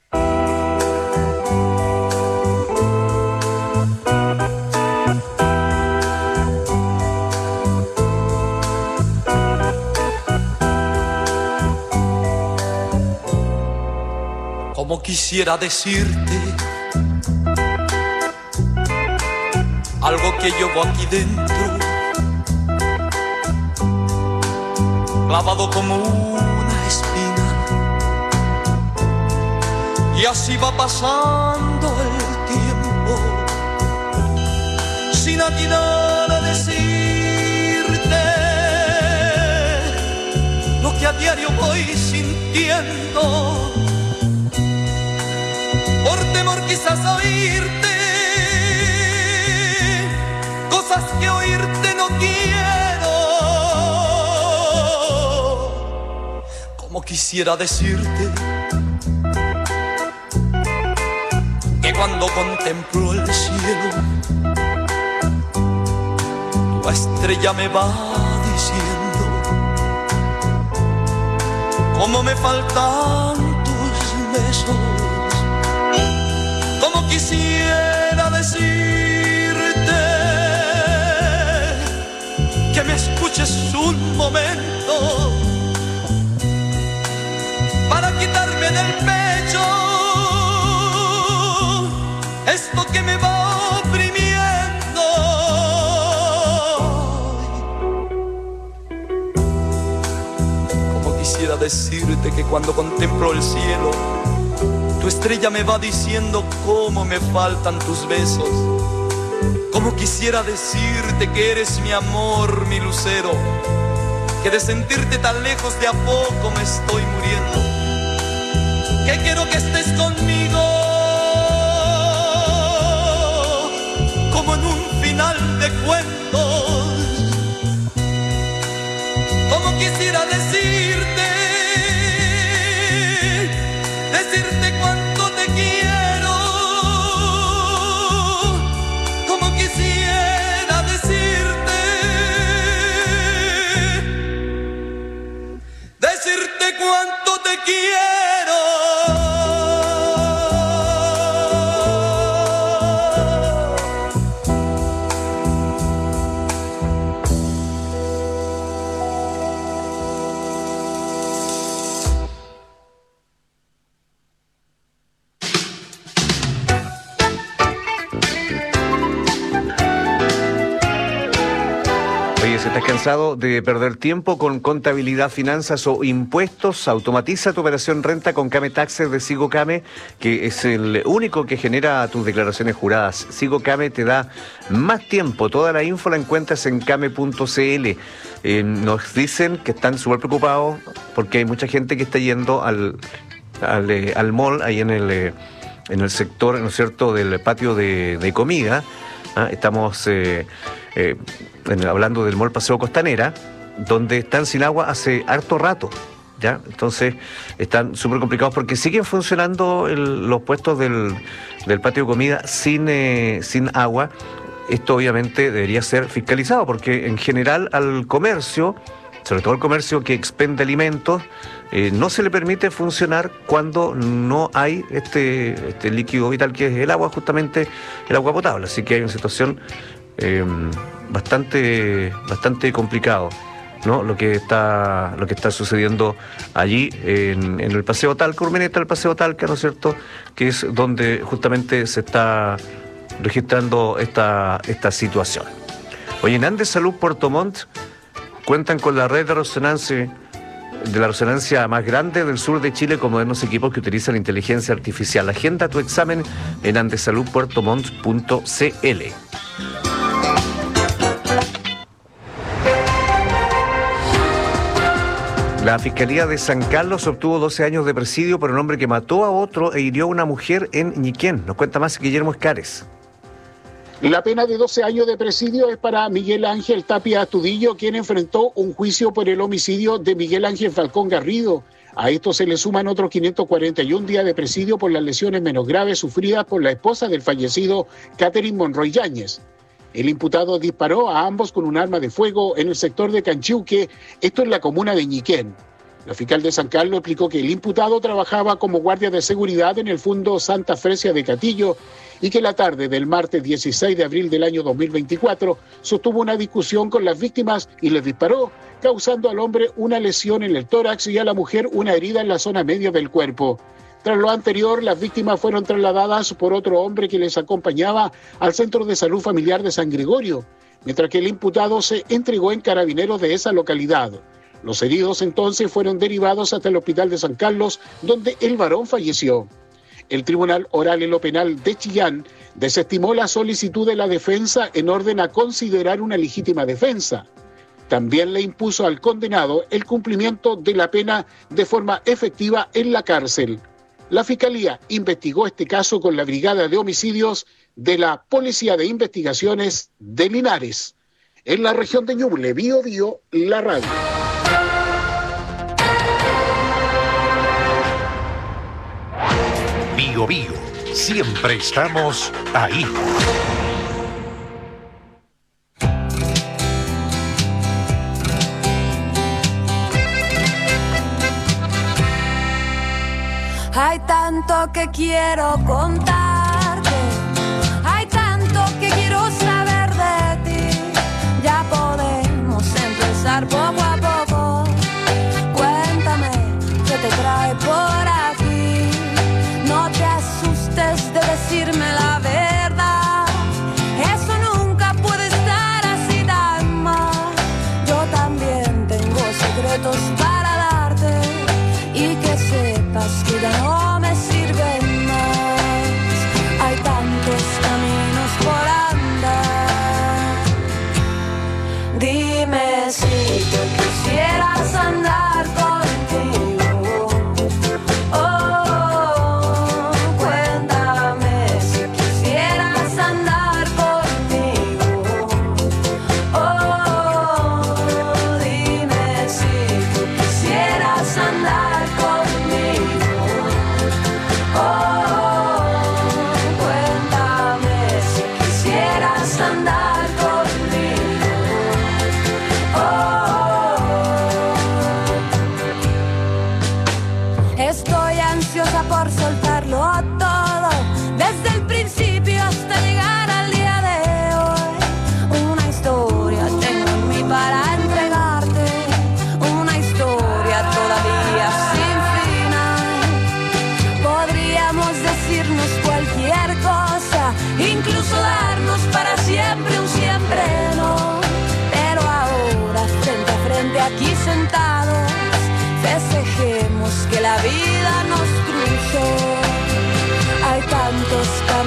Y: Como quisiera decirte algo que llevo aquí dentro, clavado como una espina, y así va pasando el tiempo, sin atinar a decirte lo que a diario voy sintiendo. Por temor quizás a oírte cosas que oírte no quiero. Como quisiera decirte que cuando contemplo el cielo, tu estrella me va diciendo cómo me faltan tus besos. Como quisiera decirte que me escuches un momento para quitarme del pecho esto que me va oprimiendo. Como quisiera decirte que cuando contemplo el cielo, tu estrella me va diciendo cómo me faltan tus besos. Como quisiera decirte que eres mi amor, mi lucero, que de sentirte tan lejos de a poco me estoy muriendo, que quiero que estés conmigo como en un final de cuentos. Como quisiera decirte cuánto te quiero, como quisiera decirte cuánto te quiero.
J: ¿Estás cansado de perder tiempo con contabilidad, finanzas o impuestos? Automatiza tu operación renta con Came Taxes de Sigo Came, que es el único que genera tus declaraciones juradas. Sigo Came te da más tiempo. Toda la info la encuentras en came.cl. Nos dicen que están súper preocupados porque hay mucha gente que está yendo al mall, ahí en el sector, ¿no es cierto?, del patio de comida. Estamos hablando del mall Paseo Costanera, donde están sin agua hace harto rato, ¿ya? Entonces están súper complicados porque siguen funcionando los puestos del patio de comida sin Esto obviamente debería ser fiscalizado, porque en general al comercio sobre todo el comercio que expende alimentos, no se le permite funcionar cuando no hay este líquido vital que es el agua, justamente el agua potable. Así que hay una situación bastante complicado, ¿no? Lo que está sucediendo allí en el Paseo Talca, Urmeneta, el Paseo Talca, ¿no es cierto?, que es donde justamente se está registrando esta situación. Oye, en Andes Salud Puerto Montt cuentan con la red de la resonancia más grande del sur de Chile, con modernos equipos que utilizan inteligencia artificial. Agenda tu examen en andesaludpuertomont.cl. La Fiscalía de San Carlos obtuvo 12 años de presidio por un hombre que mató a otro e hirió a una mujer en Ñiquén. Nos cuenta más Guillermo Escares.
E: La pena de 12 años de presidio es para Miguel Ángel Tapia Astudillo, quien enfrentó un juicio por el homicidio de Miguel Ángel Falcón Garrido. A esto se le suman otros 541 días de presidio por las lesiones menos graves sufridas por la esposa del fallecido, Catherine Monroy Yáñez. El imputado disparó a ambos con un arma de fuego en el sector de Canchiuque, esto en la comuna de Ñiquén. La fiscal de San Carlos explicó que el imputado trabajaba como guardia de seguridad en el Fundo Santa Fresia de Catillo y que la tarde del martes 16 de abril del año 2024 sostuvo una discusión con las víctimas y les disparó, causando al hombre una lesión en el tórax y a la mujer una herida en la zona media del cuerpo. Tras lo anterior, las víctimas fueron trasladadas por otro hombre que les acompañaba al Centro de Salud Familiar de San Gregorio, mientras que el imputado se entregó en Carabineros de esa localidad. Los heridos entonces fueron derivados hasta el Hospital de San Carlos, donde el varón falleció. El Tribunal Oral en lo Penal de Chillán desestimó la solicitud de la defensa en orden a considerar una legítima defensa. También le impuso al condenado el cumplimiento de la pena de forma efectiva en la cárcel. La Fiscalía investigó este caso con la Brigada de Homicidios de la Policía de Investigaciones de Linares. En la región de Ñuble, Biobío, la radio.
H: Biobío, siempre estamos ahí.
F: Hay tanto que quiero contarte, hay tanto que quiero saber de ti. Ya podemos empezar poco a poco. Cuéntame qué te trae por aquí. No te asustes de decirme la verdad. Eso nunca puede estar así tan mal. Yo también tengo secretos para darte y que sepas que ya no me sirven más. Hay tantos caminos por andar. Dime si tú quisieras andar contigo. Oh, cuéntame si quisieras andar conmigo. Oh, dime si tú quisieras andar conmigo. Oh, cuéntame si quisieras andar conmigo. Oh, estoy ansiosa por soltarlo todo, desde el principio hasta llegar al día de hoy. Una historia tengo en mí para entregarte, una historia todavía sin final. Podríamos decirnos cualquier cosa, incluso darnos para siempre un siempre no. Pero ahora frente a frente aquí sentados, festejemos que la vida nos cruzó. Hay tantos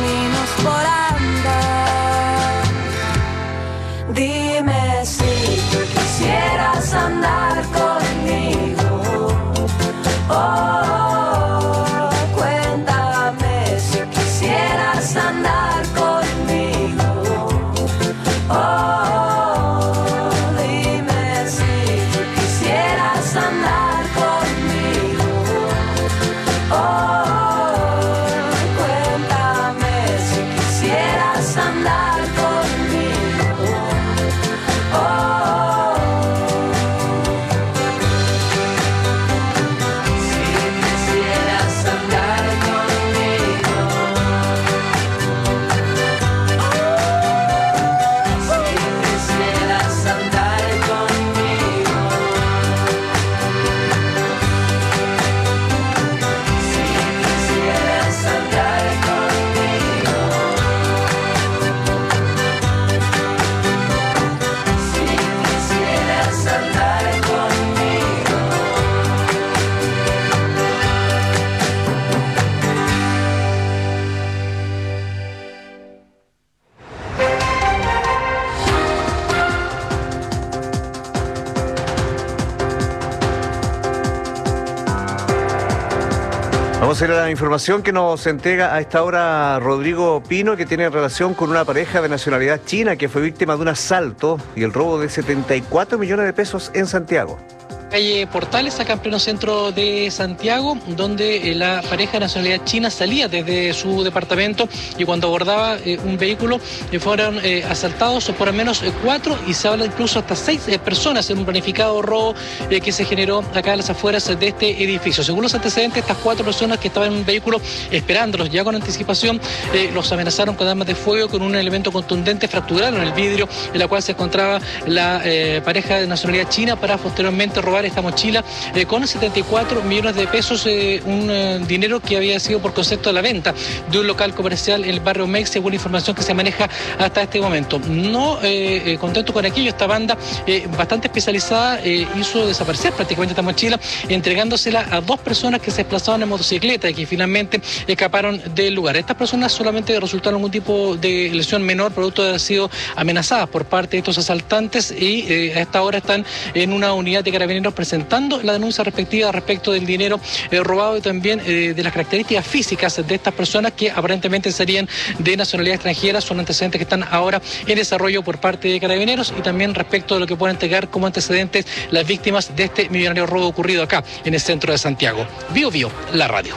J: Vamos a ir a la información que nos entrega a esta hora Rodrigo Pino, que tiene relación con una pareja de nacionalidad china que fue víctima de un asalto y el robo de 74 millones de pesos en Santiago.
I: Calle Portales, acá en pleno centro de Santiago, donde la pareja de nacionalidad china salía desde su departamento y cuando abordaba un vehículo fueron asaltados por al menos 4 y se habla incluso hasta 6 personas en un planificado robo que se generó acá en las afueras de este edificio. Según los antecedentes, estas 4 personas que estaban en un vehículo esperándolos ya con anticipación, los amenazaron con armas de fuego, con un elemento contundente, fracturaron el vidrio en la cual se encontraba la pareja de nacionalidad china para posteriormente robar esta mochila con 74 millones de pesos, un dinero que había sido por concepto de la venta de un local comercial en el barrio Mex, según la información que se maneja hasta este momento. No contento con aquello, esta banda bastante especializada hizo desaparecer prácticamente esta mochila, entregándosela a 2 personas que se desplazaban en motocicleta y que finalmente escaparon del lugar. Estas personas solamente resultaron algún tipo de lesión menor producto de haber sido amenazadas por parte de estos asaltantes y a esta hora están en una unidad de carabineros presentando la denuncia respectiva respecto del dinero robado y también de las características físicas de estas personas que aparentemente serían de nacionalidad extranjera. Son antecedentes que están ahora en desarrollo por parte de carabineros y también respecto de lo que pueden entregar como antecedentes las víctimas de este millonario robo ocurrido acá en el centro de Santiago. Bio Bio, la radio.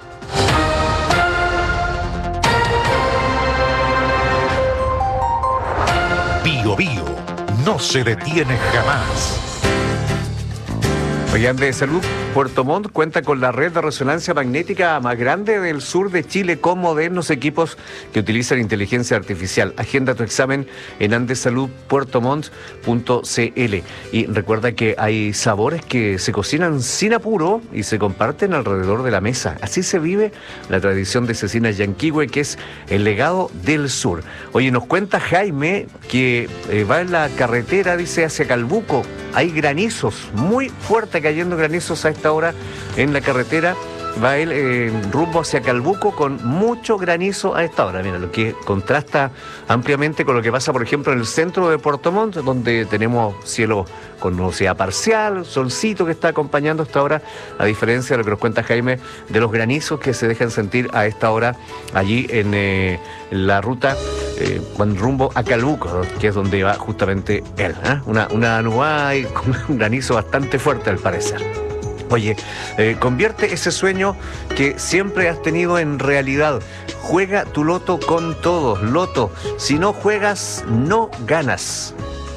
H: Bio Bio no se detiene jamás.
J: Oigan, de Salud Puerto Montt cuenta con la red de resonancia magnética más grande del sur de Chile con modernos equipos que utilizan inteligencia artificial. Agenda tu examen en andesaludpuertomont.cl y recuerda que hay sabores que se cocinan sin apuro y se comparten alrededor de la mesa. Así se vive la tradición de Cecina Yanquihue, que es el legado del sur. Oye, nos cuenta Jaime que va en la carretera, dice, hacia Calbuco. Hay granizos, muy fuerte cayendo granizos a esta hora en la carretera. Va él rumbo hacia Calbuco con mucho granizo a esta hora. Mira, lo que contrasta ampliamente con lo que pasa, por ejemplo, en el centro de Puerto Montt, donde tenemos cielo con nubosidad parcial, solcito que está acompañando esta hora, a diferencia de lo que nos cuenta Jaime, de los granizos que se dejan sentir a esta hora allí en la ruta con rumbo a Calbuco, que es donde va justamente él. Una nubada y con un granizo bastante fuerte al parecer. Oye, convierte ese sueño que siempre has tenido en realidad. Juega tu loto con todos. Loto, si no juegas, no ganas.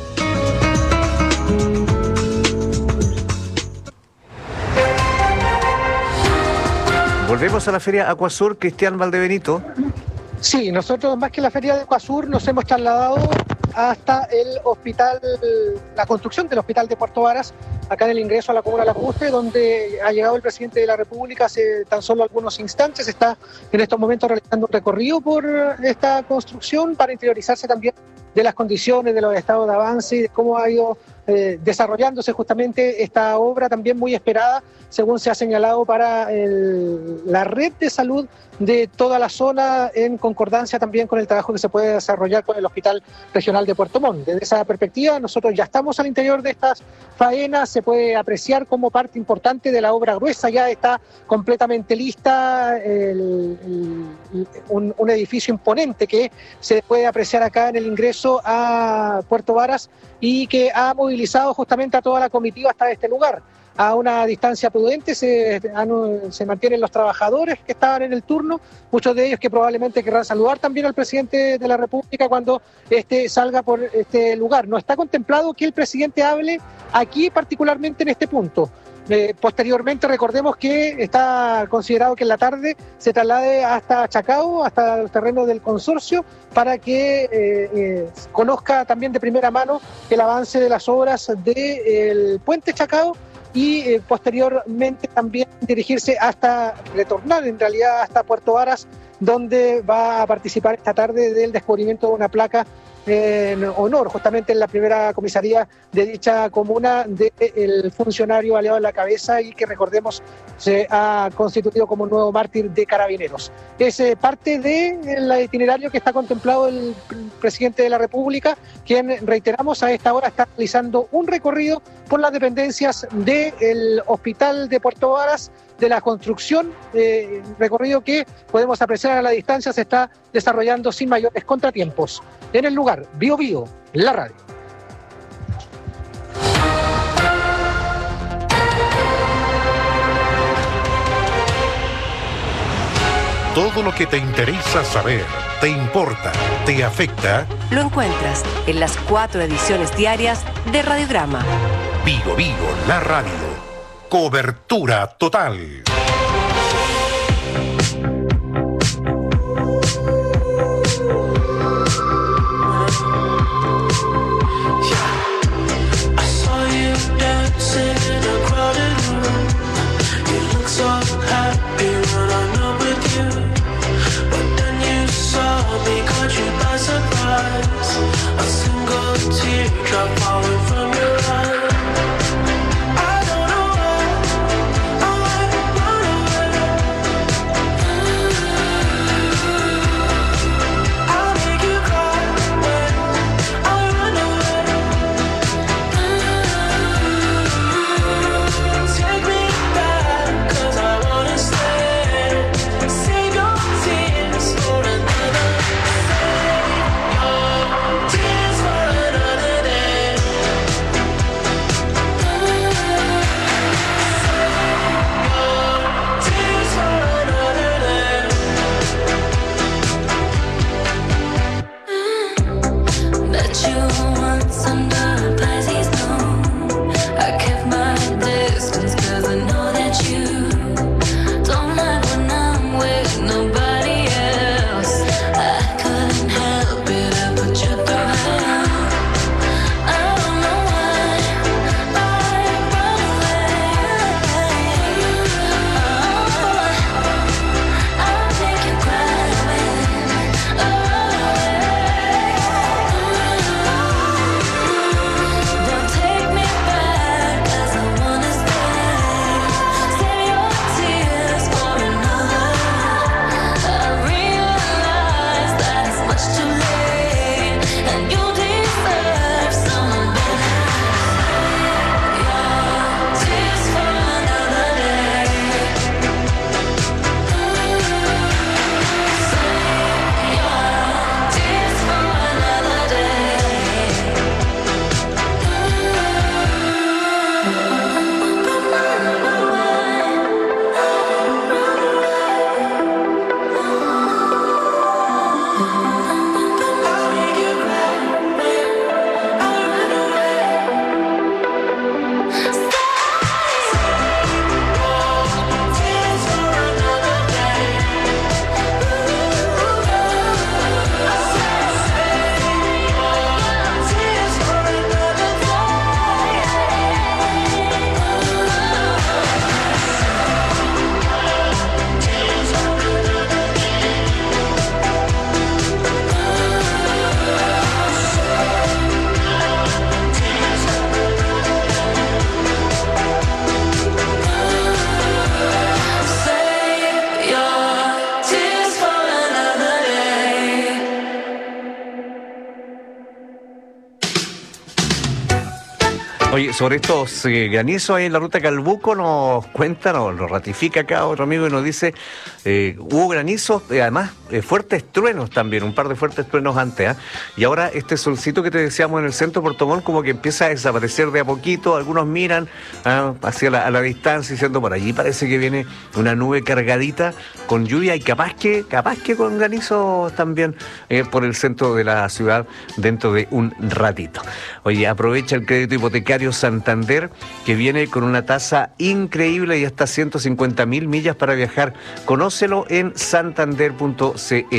J: Volvemos a la Feria Acuasur, Cristian Valdebenito.
K: Sí, nosotros más que la Feria de Acuasur nos hemos trasladado hasta el hospital, la construcción del hospital de Puerto Varas, acá en el ingreso a la comuna de Lacustre, donde ha llegado el presidente de la República hace tan solo algunos instantes. Está en estos momentos realizando un recorrido por esta construcción para interiorizarse también de las condiciones, de los estados de avance y de cómo ha ido desarrollándose justamente esta obra también muy esperada, según se ha señalado, para la red de salud de toda la zona, en concordancia también con el trabajo que se puede desarrollar con el Hospital Regional de Puerto Montt. Desde esa perspectiva, nosotros ya estamos al interior de estas faenas, se puede apreciar como parte importante de la obra gruesa, ya está completamente lista, un edificio imponente que se puede apreciar acá en el ingreso a Puerto Varas y que ha movilizado justamente a toda la comitiva hasta este lugar. A una distancia prudente se mantienen los trabajadores que estaban en el turno, muchos de ellos que probablemente querrán saludar también al presidente de la República cuando salga por este lugar. No está contemplado que el presidente hable aquí particularmente en este punto. Posteriormente, recordemos que está considerado que en la tarde se traslade hasta Chacao, hasta los terrenos del consorcio, para que conozca también de primera mano el avance de las obras del puente Chacao y posteriormente también dirigirse retornar en realidad hasta Puerto Varas, donde va a participar esta tarde del descubrimiento de una placa en honor, justamente en la primera comisaría de dicha comuna, del funcionario baleado en la cabeza y que, recordemos, se ha constituido como nuevo mártir de Carabineros. Es parte del itinerario que está contemplado el presidente de la República, quien, reiteramos, a esta hora está realizando un recorrido por las dependencias del Hospital de Puerto Varas de la construcción, recorrido que podemos apreciar a la distancia se está desarrollando sin mayores contratiempos. En el lugar, Bío Bío, la radio.
H: Todo lo que te interesa saber, te importa, te afecta,
N: lo encuentras en las 4 ediciones diarias de Radiograma.
H: Vigo Vigo, la radio. Cobertura total.
J: Oye, sobre estos granizos ahí en la ruta Calbuco nos cuenta, lo ratifica acá otro amigo y nos dice, hubo granizos, además fuertes truenos también, un par de fuertes truenos antes, y ahora este solcito que te decíamos en el centro de Puerto Montt como que empieza a desaparecer de a poquito, algunos miran hacia la distancia diciendo por allí parece que viene una nube cargadita con lluvia y capaz que con granizos también por el centro de la ciudad dentro de un ratito. Oye, aprovecha el crédito hipotecario Santander, que viene con una tasa increíble y hasta 150.000 millas para viajar. Conócelo en santander.cl.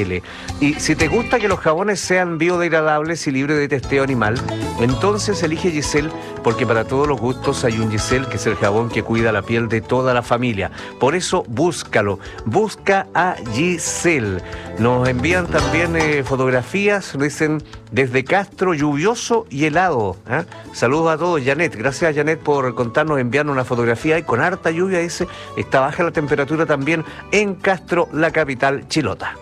J: Y si te gusta que los jabones sean biodegradables y libres de testeo animal, entonces elige Giselle, porque para todos los gustos hay un Giselle, que es el jabón que cuida la piel de toda la familia. Por eso búscalo, busca a Giselle. Nos envían también fotografías, dicen desde Castro, lluvioso y helado. Saludos a todos. Janet, gracias Janet por contarnos, enviarnos una fotografía y con harta lluvia, dice, está baja la temperatura también en Castro, la capital chilota.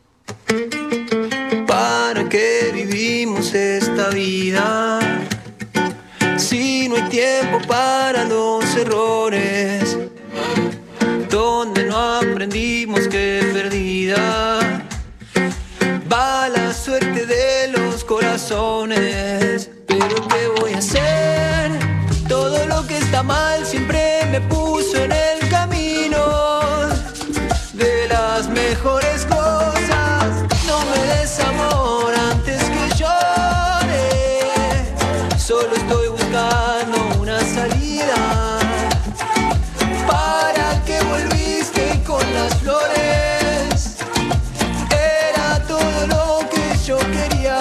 G: ¿Para qué vivimos esta vida? Si no hay tiempo para los errores. no aprendimos que perdida va la suerte de los corazones. Pero ¿qué voy a hacer? Todo lo que está mal siempre me puso en el camino de las mejores cosas. No me des amor antes que llore. Solo estoy buscando una salida. ¿Para qué volviste con las flores? Era todo lo que yo quería.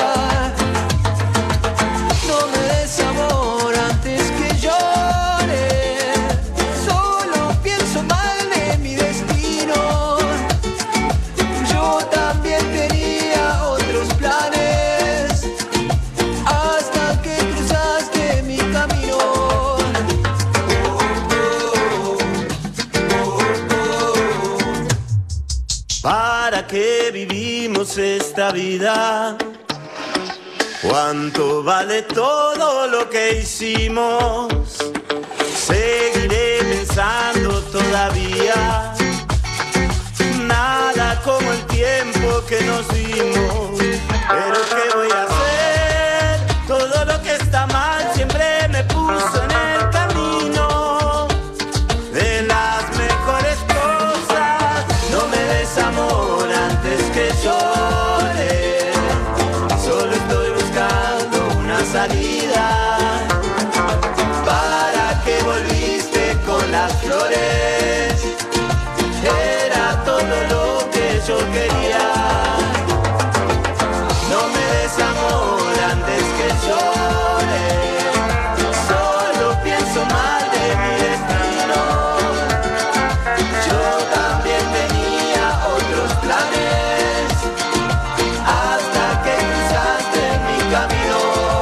G: No me des amor antes que llore. Solo pienso mal de mi destino. Yo también tenía otros planes hasta que cruzaste mi camino.
L: ¿Para qué vivimos esta vida? ¿Cuánto vale todo lo que hicimos? Seguiré pensando todavía. Nada como el tiempo que nos dimos. Pero ¿qué voy a hacer? Todo lo que está mal siempre me puso en el camino de las mejores cosas. No me des amor antes que llore. Solo estoy buscando una salida. ¿Para qué volviste con las flores? Era todo lo que yo quería. No me des amor antes que llore. Solo pienso mal de mi destino. Yo también tenía otros planes hasta que cruzaste mi camino.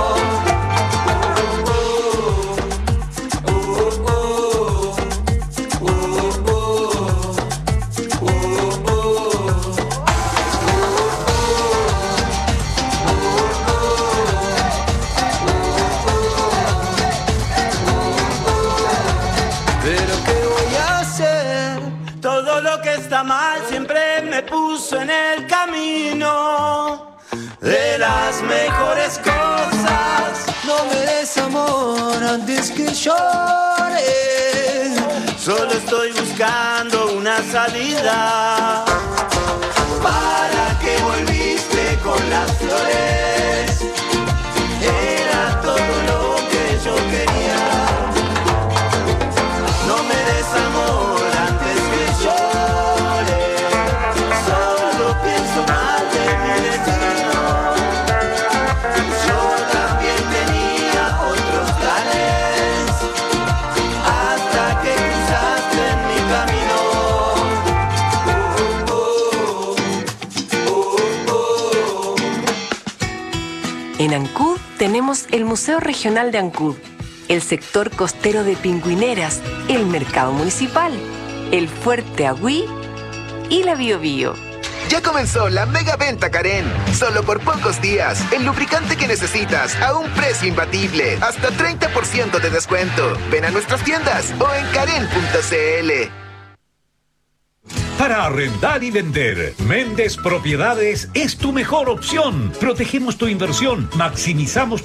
G: Pero ¿qué voy a hacer?
L: Todo lo que está mal siempre me puso en el camino de las mejores cosas.
G: No me des amor antes que llore.
L: Solo estoy buscando una salida. ¿Para qué volviste con las flores? Era todo lo que yo quería. No me des amor antes que llore. Solo pienso mal de mi destino. Yo también tenía otros planes hasta que cruzaste en mi camino.
N: En Ancud tenemos el Museo Regional de Ancud, el sector costero de Pingüineras, el mercado municipal, el Fuerte Agüí y la Biobío.
O: Ya comenzó la mega venta Karen. Solo por pocos días. El lubricante que necesitas a un precio imbatible. Hasta 30% de descuento. Ven a nuestras tiendas o en karen.cl.
H: Para arrendar y vender, Méndez Propiedades es tu mejor opción. Protegemos tu inversión, maximizamos